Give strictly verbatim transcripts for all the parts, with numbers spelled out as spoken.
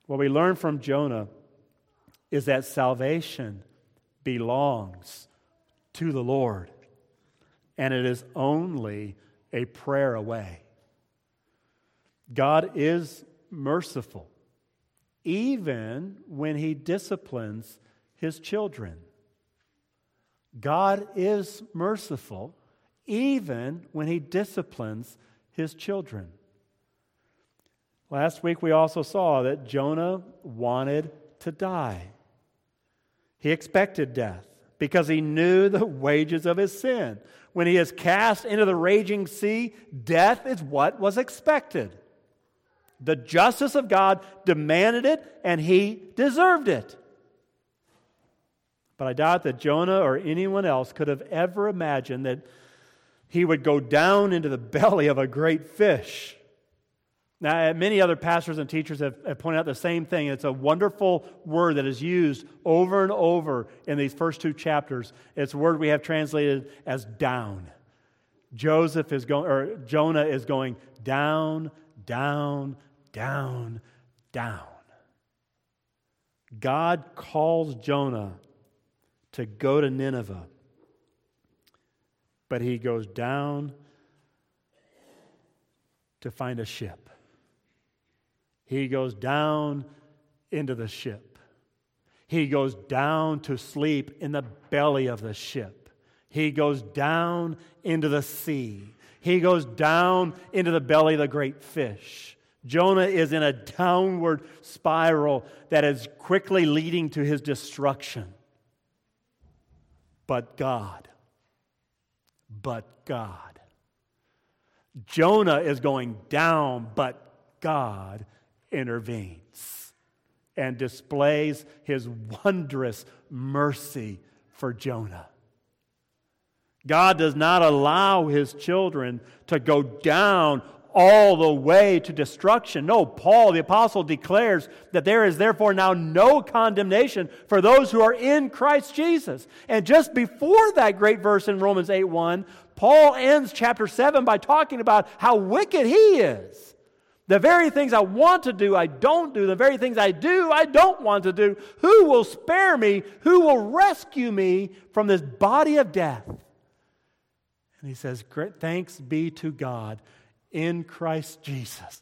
What we learn from Jonah is that salvation belongs to the Lord, and it is only a prayer away. God is merciful, even when He disciplines His children. God is merciful, even when He disciplines His children. Last week we also saw that Jonah wanted to die. He expected death because he knew the wages of his sin. When he is cast into the raging sea, death is what was expected. The justice of God demanded it, and he deserved it. But I doubt that Jonah or anyone else could have ever imagined that he would go down into the belly of a great fish. Now, many other pastors and teachers have, have pointed out the same thing. It's a wonderful word that is used over and over in these first two chapters. It's a word we have translated as down. Joseph is going, or Jonah is going down, down, down, down. God calls Jonah to go to Nineveh, but he goes down to find a ship. He goes down into the ship. He goes down to sleep in the belly of the ship. He goes down into the sea. He goes down into the belly of the great fish. Jonah is in a downward spiral that is quickly leading to his destruction. But God, but God. Jonah is going down, but God intervenes and displays His wondrous mercy for Jonah. God does not allow His children to go down all the way to destruction. No, Paul the apostle declares that there is therefore now no condemnation for those who are in Christ Jesus. And just before that great verse in Romans eight one, Paul ends chapter seven by talking about how wicked he is. The very things I want to do, I don't do. The very things I do, I don't want to do. Who will spare me? Who will rescue me from this body of death? And he says, thanks be to God in Christ Jesus.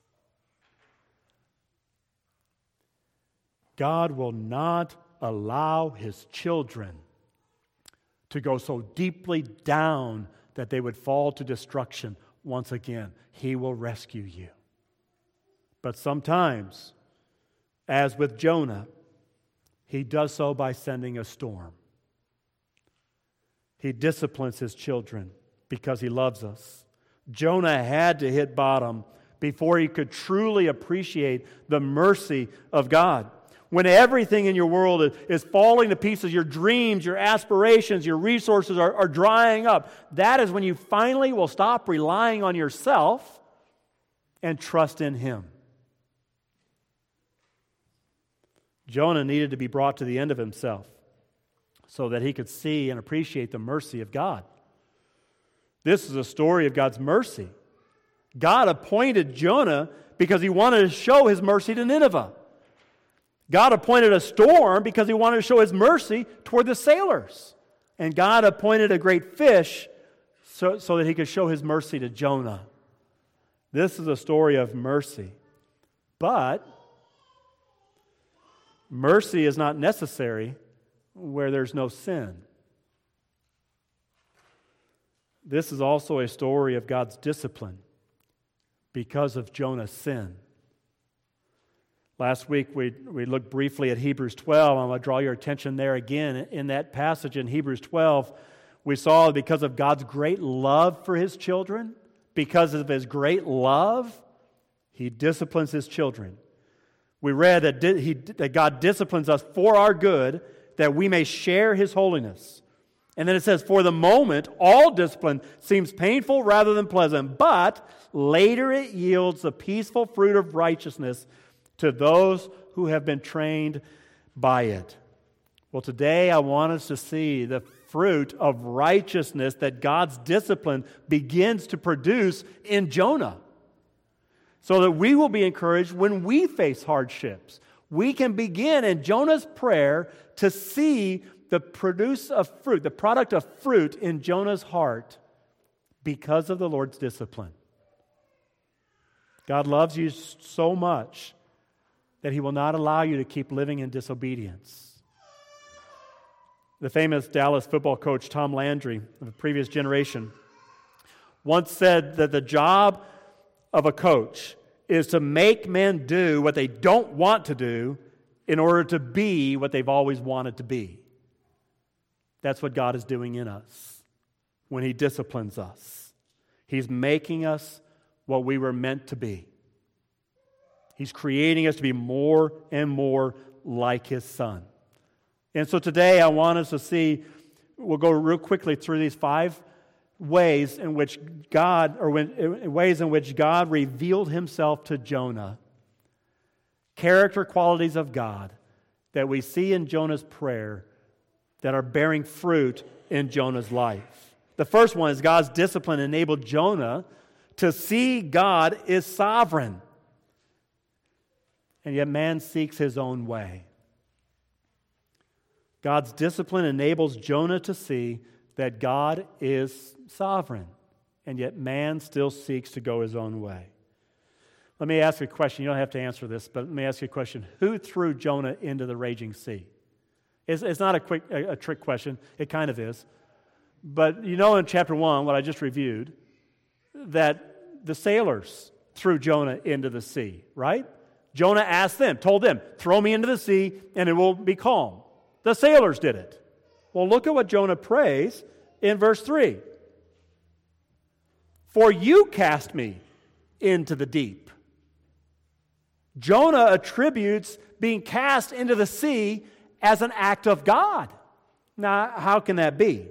God will not allow His children to go so deeply down that they would fall to destruction once again. He will rescue you. But sometimes, as with Jonah, He does so by sending a storm. He disciplines His children because He loves us. Jonah had to hit bottom before he could truly appreciate the mercy of God. When everything in your world is falling to pieces, your dreams, your aspirations, your resources are, are drying up, that is when you finally will stop relying on yourself and trust in Him. Jonah needed to be brought to the end of himself so that he could see and appreciate the mercy of God. This is a story of God's mercy. God appointed Jonah because He wanted to show His mercy to Nineveh. God appointed a storm because He wanted to show His mercy toward the sailors. And God appointed a great fish so, so that He could show His mercy to Jonah. This is a story of mercy. But mercy is not necessary where there's no sin. This is also a story of God's discipline because of Jonah's sin. Last week we, we looked briefly at Hebrews twelve. I'm going to draw your attention there again. In that passage in Hebrews twelve, we saw because of God's great love for His children, because of His great love, He disciplines His children. We read that, di- he, that God disciplines us for our good, that we may share His holiness. And then it says, for the moment, all discipline seems painful rather than pleasant, but later it yields the peaceful fruit of righteousness to those who have been trained by it. Well, today I want us to see the fruit of righteousness that God's discipline begins to produce in Jonah, so that we will be encouraged when we face hardships, We can begin in Jonah's prayer to see the produce of fruit, the product of fruit in Jonah's heart because of the Lord's discipline. God loves you so much that He will not allow you to keep living in disobedience. The famous Dallas football coach Tom Landry of a previous generation once said that the job of a coach is to make men do what they don't want to do in order to be what they've always wanted to be. That's what God is doing in us when He disciplines us. He's making us what we were meant to be. He's creating us to be more and more like His Son. And so today I want us to see, we'll go real quickly through these five ways in which God, or when, in ways in which God revealed Himself to Jonah. Character qualities of God that we see in Jonah's prayer that are bearing fruit in Jonah's life. The first one is God's discipline enabled Jonah to see God is sovereign. And yet man seeks his own way. God's discipline enables Jonah to see that God is sovereign. And yet man still seeks to go his own way. Let me ask you a question. You don't have to answer this, but let me ask you a question. Who threw Jonah into the raging sea? It's, it's not a quick a, a trick question. It kind of is. But you know in chapter one, what I just reviewed, that the sailors threw Jonah into the sea, right? Jonah asked them, told them, throw me into the sea and it will be calm. The sailors did it. Well, look at what Jonah prays in verse three. For you cast me into the deep. Jonah attributes being cast into the sea as an act of God. Now, how can that be?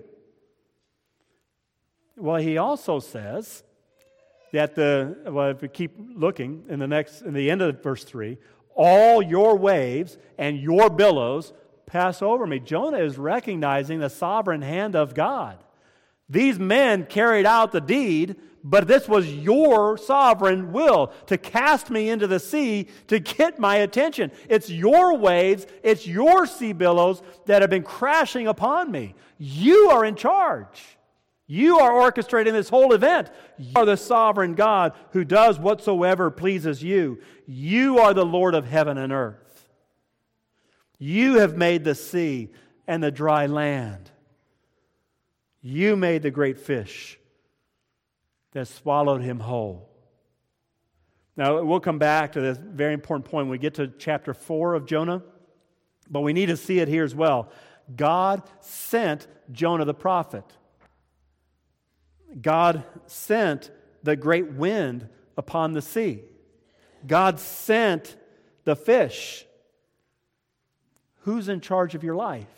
Well, he also says that the, well, if we keep looking in the next, in the end of verse three, all your waves and your billows pass over me. Jonah is recognizing the sovereign hand of God. These men carried out the deed, but this was your sovereign will to cast me into the sea to get my attention. It's your waves, it's your sea billows that have been crashing upon me. You are in charge. You are orchestrating this whole event. You are the sovereign God who does whatsoever pleases you. You are the Lord of heaven and earth. You have made the sea and the dry land. You made the great fish that swallowed him whole. Now, we'll come back to this very important point when we get to chapter four of Jonah, but we need to see it here as well. God sent Jonah the prophet. God sent the great wind upon the sea. God sent the fish. Who's in charge of your life?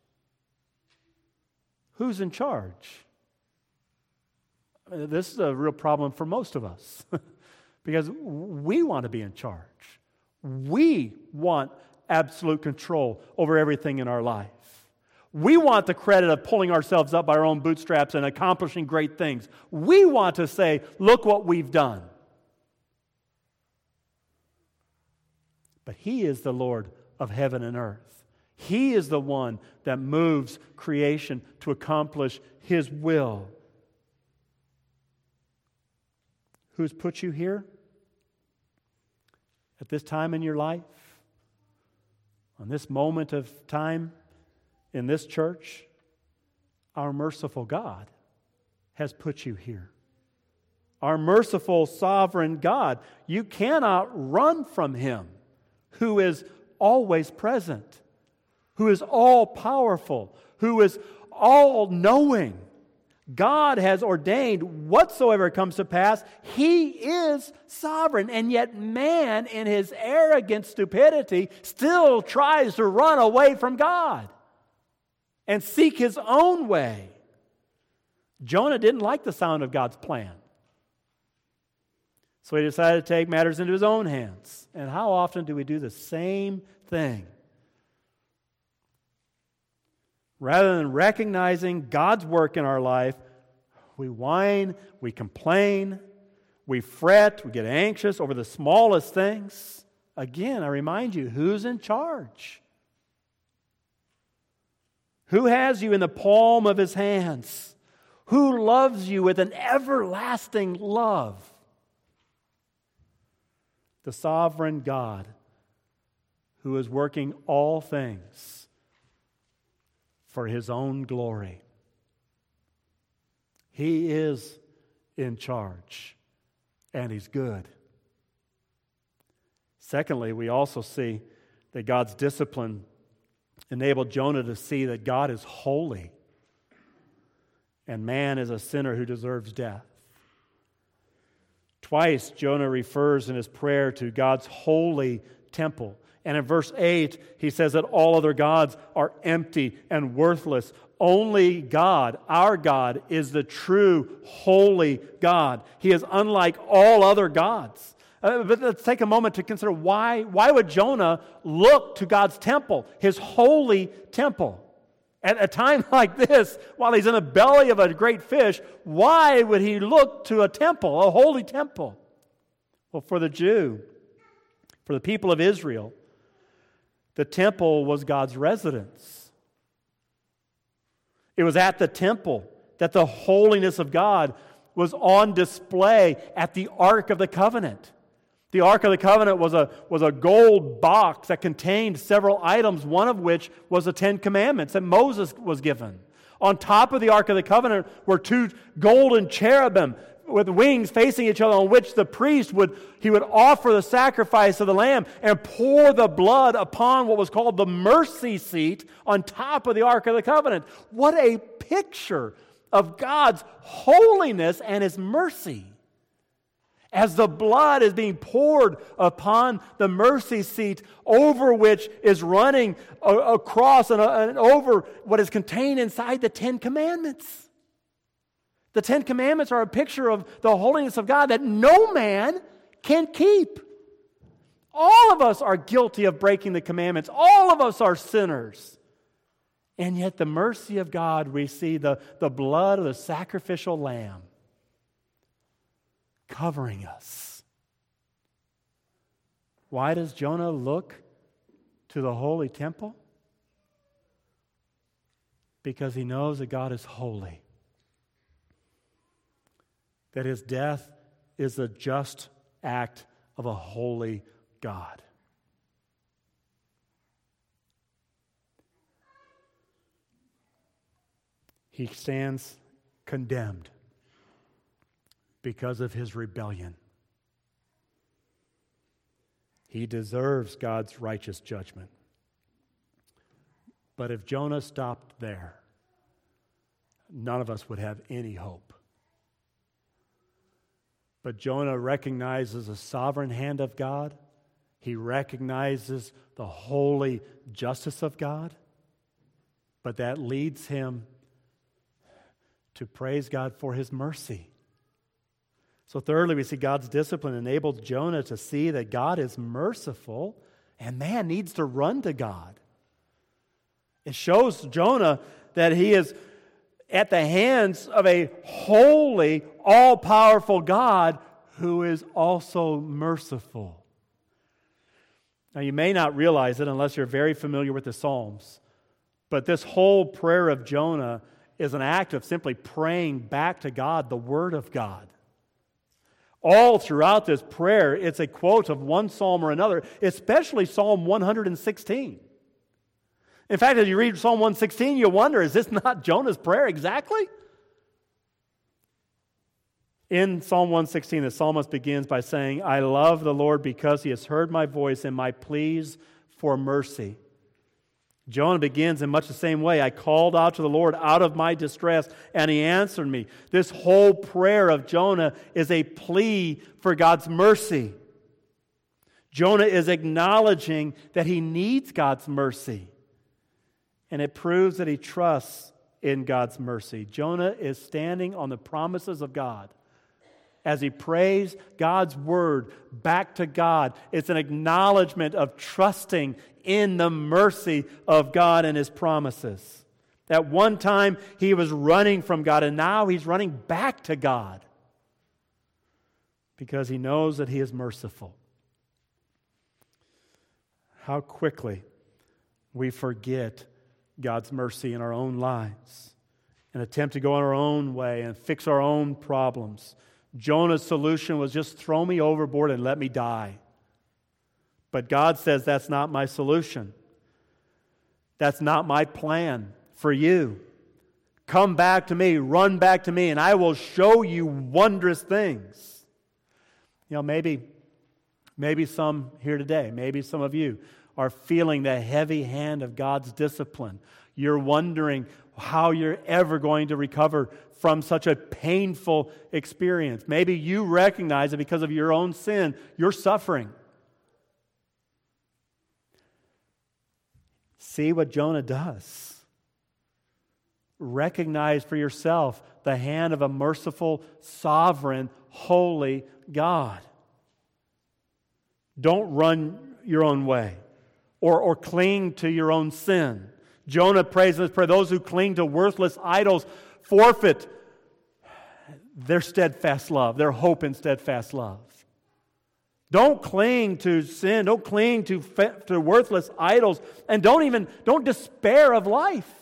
Who's in charge? This is a real problem for most of us because we want to be in charge. We want absolute control over everything in our life. We want the credit of pulling ourselves up by our own bootstraps and accomplishing great things. We want to say, look what we've done. But He is the Lord of heaven and earth. He is the one that moves creation to accomplish His will. Who's put you here? At this time in your life? On this moment of time in this church? Our merciful God has put you here. Our merciful, sovereign God. You cannot run from Him, who is always present, who is all-powerful, who is all-knowing. God has ordained whatsoever comes to pass. He is sovereign, and yet man, in his arrogant stupidity, still tries to run away from God and seek his own way. Jonah didn't like the sound of God's plan, so he decided to take matters into his own hands. And how often do we do the same thing? Rather than recognizing God's work in our life, we whine, we complain, we fret, we get anxious over the smallest things. Again, I remind you, who's in charge? Who has you in the palm of his hands? Who loves you with an everlasting love? The sovereign God who is working all things for his own glory. He is in charge, and he's good. Secondly, we also see that God's discipline enabled Jonah to see that God is holy and man is a sinner who deserves death. Twice, Jonah refers in his prayer to God's holy temple. And in verse eight, he says that all other gods are empty and worthless. Only God, our God, is the true, holy God. He is unlike all other gods. Uh, but let's take a moment to consider why, why would Jonah look to God's temple, his holy temple? At a time like this, while he's in the belly of a great fish, why would he look to a temple, a holy temple? Well, for the Jew, for the people of Israel, the temple was God's residence. It was at the temple that the holiness of God was on display at the Ark of the Covenant. The Ark of the Covenant was a, was a gold box that contained several items, one of which was the Ten Commandments that Moses was given. On top of the Ark of the Covenant were two golden cherubim with wings facing each other, on which the priest would he would offer the sacrifice of the lamb and pour the blood upon what was called the mercy seat on top of the Ark of the Covenant. What a picture of God's holiness and His mercy. As the blood is being poured upon the mercy seat, over which is running a- across and, and over what is contained inside the Ten Commandments. The Ten Commandments are a picture of the holiness of God that no man can keep. All of us are guilty of breaking the commandments. All of us are sinners. And yet the mercy of God, we see the, the blood of the sacrificial lamb covering us. Why does Jonah look to the holy temple? Because he knows that God is holy. That his death is a just act of a holy God. He stands condemned because of his rebellion. He deserves God's righteous judgment. But if Jonah stopped there, none of us would have any hope. But Jonah recognizes the sovereign hand of God. He recognizes the holy justice of God. But that leads him to praise God for His mercy. So thirdly, we see God's discipline enabled Jonah to see that God is merciful and man needs to run to God. It shows Jonah that he is at the hands of a holy, all-powerful God who is also merciful. Now, you may not realize it unless you're very familiar with the Psalms, but this whole prayer of Jonah is an act of simply praying back to God the Word of God. All throughout this prayer, it's a quote of one psalm or another, especially Psalm one hundred sixteen. In fact, as you read Psalm one sixteen, you wonder, is this not Jonah's prayer exactly? In Psalm one sixteen, the psalmist begins by saying, I love the Lord because He has heard my voice and my pleas for mercy. Jonah begins in much the same way. I called out to the Lord out of my distress, and He answered me. This whole prayer of Jonah is a plea for God's mercy. Jonah is acknowledging that he needs God's mercy, and it proves that he trusts in God's mercy. Jonah is standing on the promises of God. As he prays God's word back to God, it's an acknowledgement of trusting in the mercy of God and His promises. At one time, he was running from God, and now he's running back to God because he knows that He is merciful. how quickly we forget God's mercy in our own lives and attempt to go on our own way and fix our own problems. Jonah's solution was just throw me overboard and let me die. But God says that's not my solution. That's not my plan for you. Come back to me, run back to me, and I will show you wondrous things. You know, maybe, maybe some here today, maybe some of you are feeling the heavy hand of God's discipline. You're wondering how you're ever going to recover from such a painful experience. Maybe you recognize that because of your own sin, you're suffering. See what Jonah does. Recognize for yourself the hand of a merciful, sovereign, holy God. Don't run your own way or, or cling to your own sin. Jonah prays in this prayer, those who cling to worthless idols forfeit their steadfast love, their hope in steadfast love. Don't cling to sin. Don't cling to, to worthless idols. And don't even, don't despair of life.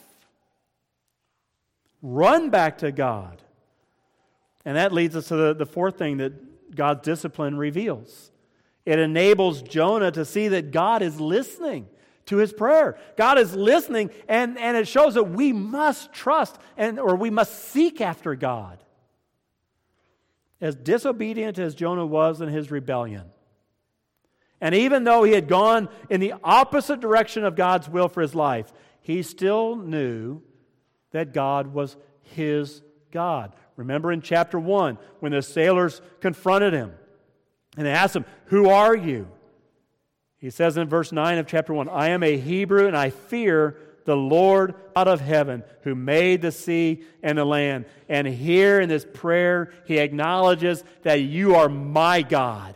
Run back to God. And that leads us to the, the fourth thing that God's discipline reveals. It enables Jonah to see that God is listening to his prayer. God is listening, and, and it shows that we must trust and or we must seek after God. As disobedient as Jonah was in his rebellion, and even though he had gone in the opposite direction of God's will for his life, he still knew that God was his God. Remember in chapter one, when the sailors confronted him, and they asked him, "Who are you?" He says in verse nine of chapter one, "I am a Hebrew, and I fear the Lord God of heaven, who made the sea and the land." And here in this prayer, he acknowledges that you are my God.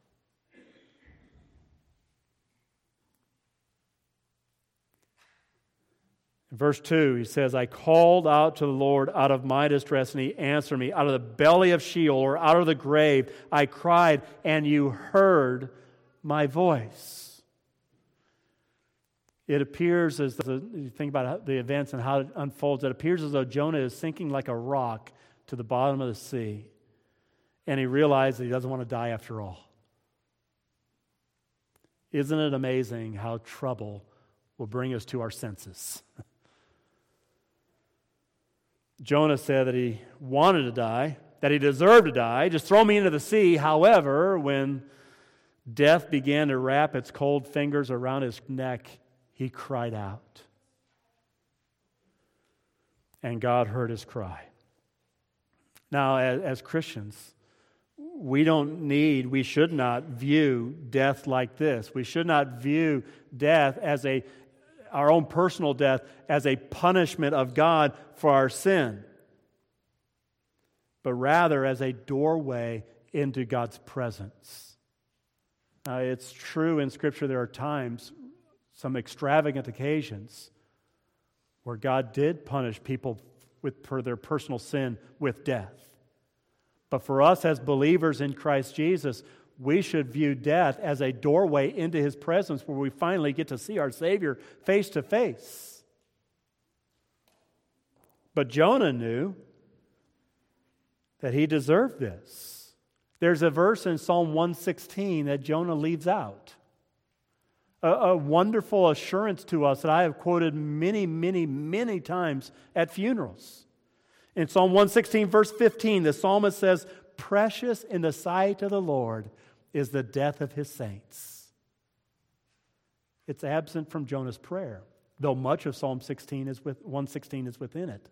In verse two, he says, "I called out to the Lord out of my distress, and he answered me. Out of the belly of Sheol, or out of the grave, I cried, and you heard my voice." It appears as though, you think about the events and how it unfolds, it appears as though Jonah is sinking like a rock to the bottom of the sea. And he realizes that he doesn't want to die after all. Isn't it amazing how trouble will bring us to our senses? Jonah said that he wanted to die, that he deserved to die. Just throw me into the sea. However, when death began to wrap its cold fingers around his neck, he cried out. And God heard his cry. Now, as, as Christians, we don't need, we should not view death like this. We should not view death as a our own personal death as a punishment of God for our sin, but rather as a doorway into God's presence. Now, it's true in Scripture there are times, some extravagant occasions, where God did punish people with, for their personal sin with death. But for us as believers in Christ Jesus, we should view death as a doorway into His presence where we finally get to see our Savior face to face. But Jonah knew that he deserved this. There's a verse in Psalm one sixteen that Jonah leaves out. A, a wonderful assurance to us that I have quoted many, many, many times at funerals. In Psalm one sixteen, verse fifteen, the psalmist says, "Precious in the sight of the Lord is the death of His saints." It's absent from Jonah's prayer, though much of Psalm sixteen is with one sixteen is within it.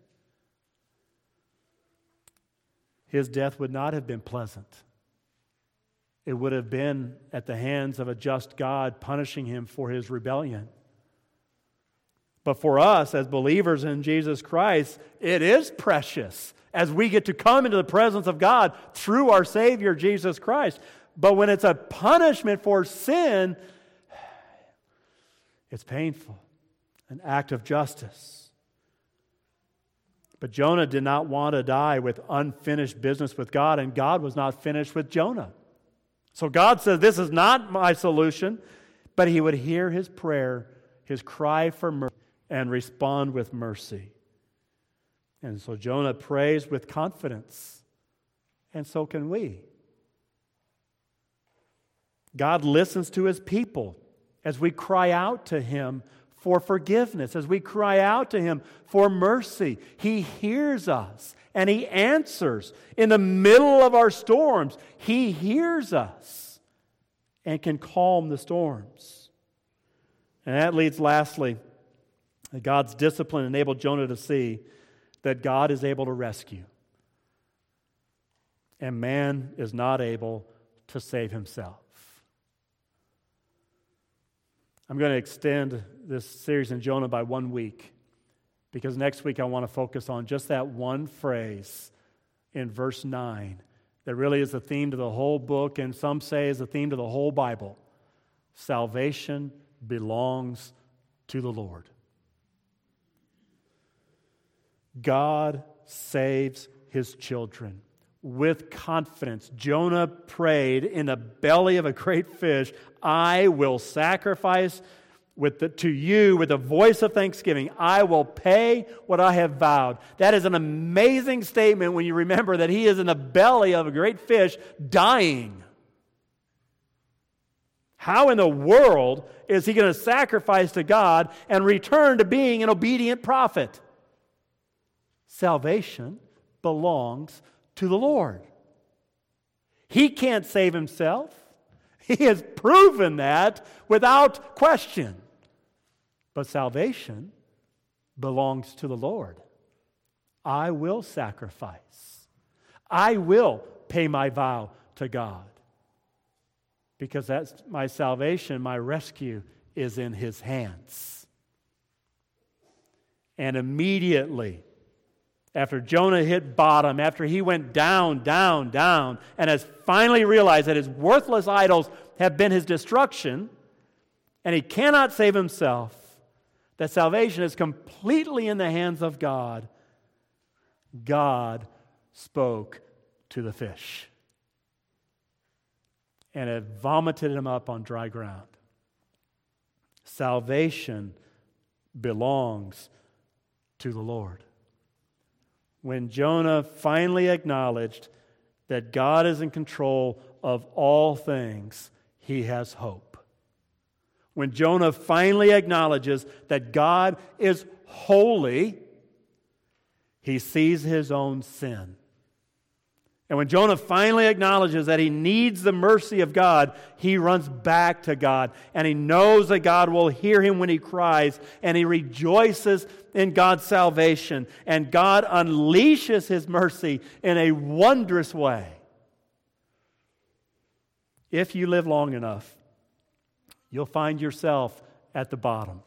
His death would not have been pleasant. It would have been at the hands of a just God punishing him for his rebellion. But for us as believers in Jesus Christ, it is precious as we get to come into the presence of God through our Savior Jesus Christ. But when it's a punishment for sin, it's painful, an act of justice. But Jonah did not want to die with unfinished business with God, and God was not finished with Jonah. So God says, this is not my solution. but he would hear his prayer, his cry for mercy, and respond with mercy. And so Jonah prays with confidence, and so can we. God listens to his people as we cry out to him for forgiveness, as we cry out to him for mercy. He hears us and he answers. In the middle of our storms, he hears us and can calm the storms. And that leads lastly, that God's discipline enabled Jonah to see that God is able to rescue. And man is not able to save himself. I'm going to extend this series in Jonah by one week, because next week I want to focus on just that one phrase in verse nine that really is the theme to the whole book, and some say is the theme to the whole Bible. Salvation belongs to the Lord. God saves his children with confidence. Jonah prayed in the belly of a great fish, I will sacrifice with the, to you with a voice of thanksgiving. I will pay what I have vowed. That is an amazing statement when you remember that he is in the belly of a great fish dying. How in the world is he going to sacrifice to God and return to being an obedient prophet? Salvation belongs to the Lord. He can't save himself. He has proven that without question. But salvation belongs to the Lord. I will sacrifice. I will pay my vow to God. Because that's my salvation, my rescue is in his hands. And immediately, after Jonah hit bottom, after he went down, down, down, and has finally realized that his worthless idols have been his destruction, and he cannot save himself, that salvation is completely in the hands of God, God spoke to the fish. And it vomited him up on dry ground. Salvation belongs to the Lord. When Jonah finally acknowledged that God is in control of all things, he has hope. When Jonah finally acknowledges that God is holy, he sees his own sin. And when Jonah finally acknowledges that he needs the mercy of God, he runs back to God. And he knows that God will hear him when he cries. And he rejoices in God's salvation. And God unleashes his mercy in a wondrous way. If you live long enough, you'll find yourself at the bottom.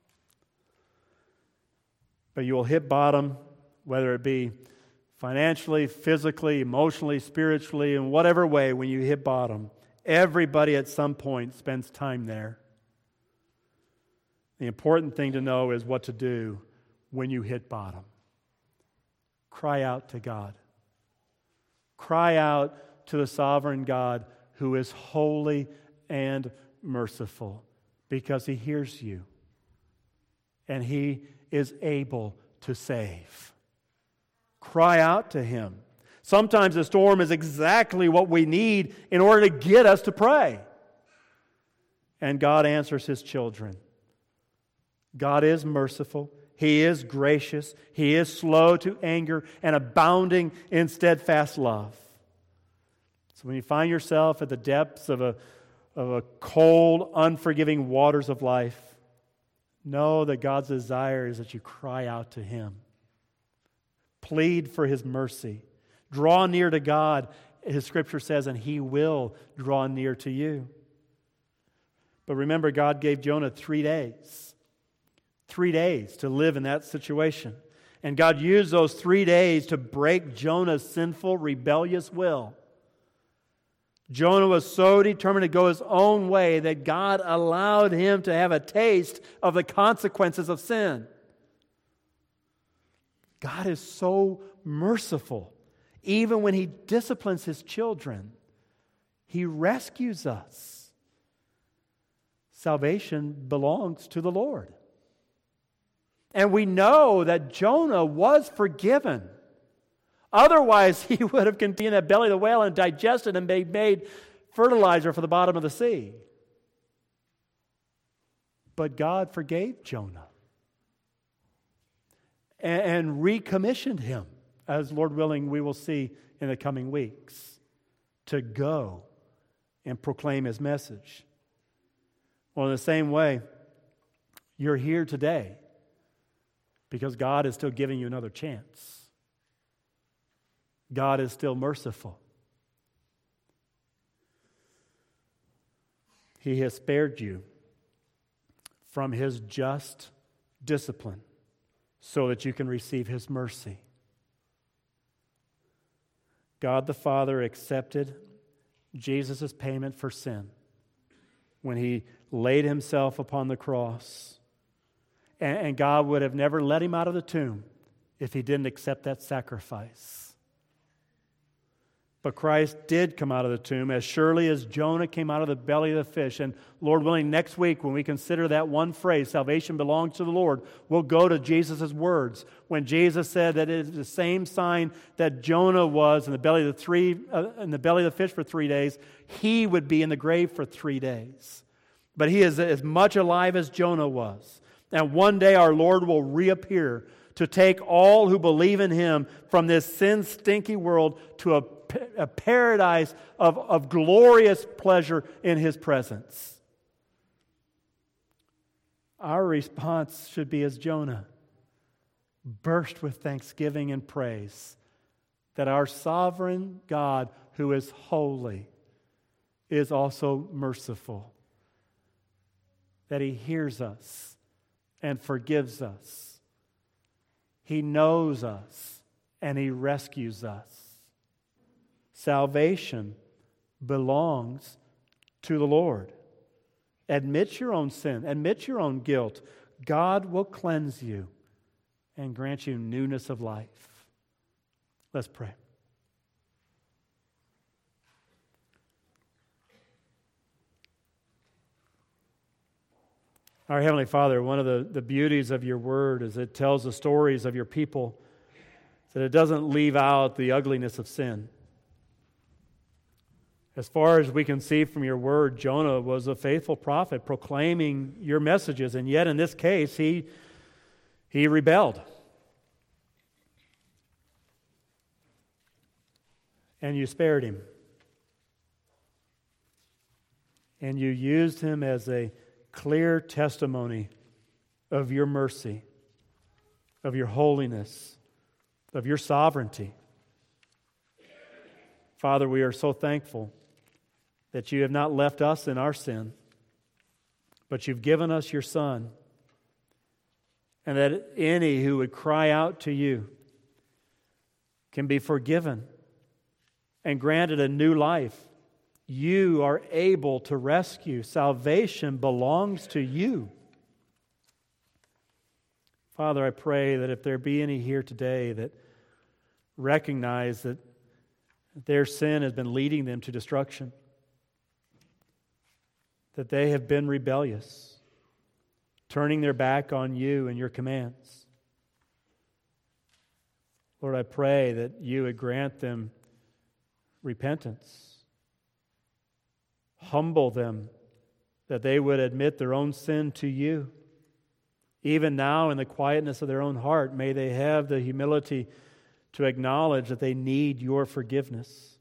But you will hit bottom, whether it be financially, physically, emotionally, spiritually, in whatever way, when you hit bottom. Everybody at some point spends time there. The important thing to know is what to do when you hit bottom. Cry out to God. Cry out to the sovereign God who is holy and merciful, because he hears you and he is able to save. Cry out to him. Sometimes the storm is exactly what we need in order to get us to pray. And God answers his children. God is merciful. He is gracious. He is slow to anger and abounding in steadfast love. So when you find yourself at the depths of a, of a cold, unforgiving waters of life, know that God's desire is that you cry out to him. Plead for his mercy. Draw near to God, his scripture says, and he will draw near to you. But remember, God gave Jonah three days. Three days to live in that situation. And God used those three days to break Jonah's sinful, rebellious will. Jonah was so determined to go his own way that God allowed him to have a taste of the consequences of sin. God is so merciful. Even when he disciplines his children, he rescues us. salvation belongs to the Lord. And we know that Jonah was forgiven. Otherwise, he would have continued in the belly of the whale and digested and made, made fertilizer for the bottom of the sea. But God forgave Jonah and, and recommissioned him, as Lord willing we will see in the coming weeks, to go and proclaim His message. Well, in the same way, you're here today because God is still giving you another chance. God is still merciful. He has spared you from His just discipline so that you can receive His mercy. God the Father accepted Jesus' payment for sin when He laid Himself upon the cross. And, and God would have never let Him out of the tomb if He didn't accept that sacrifice. But Christ did come out of the tomb as surely as Jonah came out of the belly of the fish. And Lord willing, next week when we consider that one phrase, salvation belongs to the Lord, we'll go to Jesus' words. When Jesus said that it is the same sign that Jonah was in the belly of the three, uh, in the belly of the fish for three days, he would be in the grave for three days. But he is as much alive as Jonah was. And one day our Lord will reappear to take all who believe in Him from this sin-stinky world to a, a paradise of, of glorious pleasure in His presence. Our response should be as Jonah, burst with thanksgiving and praise that our sovereign God, who is holy, is also merciful, that He hears us and forgives us. He knows us and He rescues us. Salvation belongs to the Lord. Admit your own sin. Admit your own guilt. God will cleanse you and grant you newness of life. Let's pray. Our Heavenly Father, one of the, the beauties of your word is it tells the stories of your people, that it doesn't leave out the ugliness of sin. As far as we can see from your word, Jonah was a faithful prophet proclaiming your messages, and yet in this case, he, he rebelled. And you spared him. And you used him as a clear testimony of your mercy, of your holiness, of your sovereignty. Father, we are so thankful that you have not left us in our sin, but you've given us your Son, and that any who would cry out to you can be forgiven and granted a new life. You are able to rescue. Salvation belongs to you. Father, I pray that if there be any here today that recognize that their sin has been leading them to destruction, that they have been rebellious, turning their back on you and your commands, Lord, I pray that you would grant them repentance. Humble them, that they would admit their own sin to you. Even now, in the quietness of their own heart, may they have the humility to acknowledge that they need your forgiveness.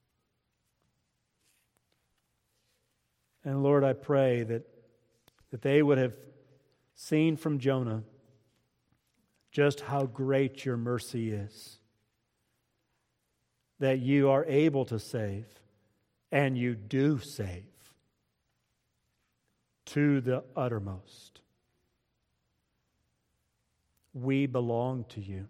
And Lord, I pray that, that they would have seen from Jonah just how great your mercy is. That you are able to save. And you do save to the uttermost. We belong to you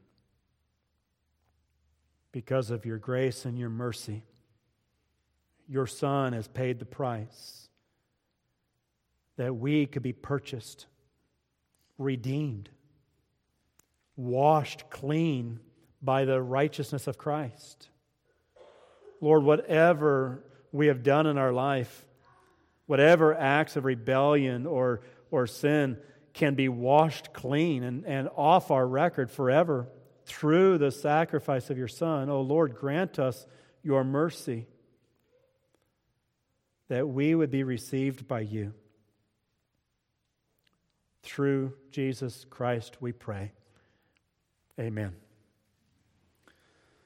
because of your grace and your mercy. Your Son has paid the price that we could be purchased, redeemed, washed clean by the righteousness of Christ. Lord, whatever we have done in our life Whatever acts of rebellion or, or sin can be washed clean and, and off our record forever through the sacrifice of your Son. Oh Lord, grant us your mercy that we would be received by you. Through Jesus Christ we pray. Amen.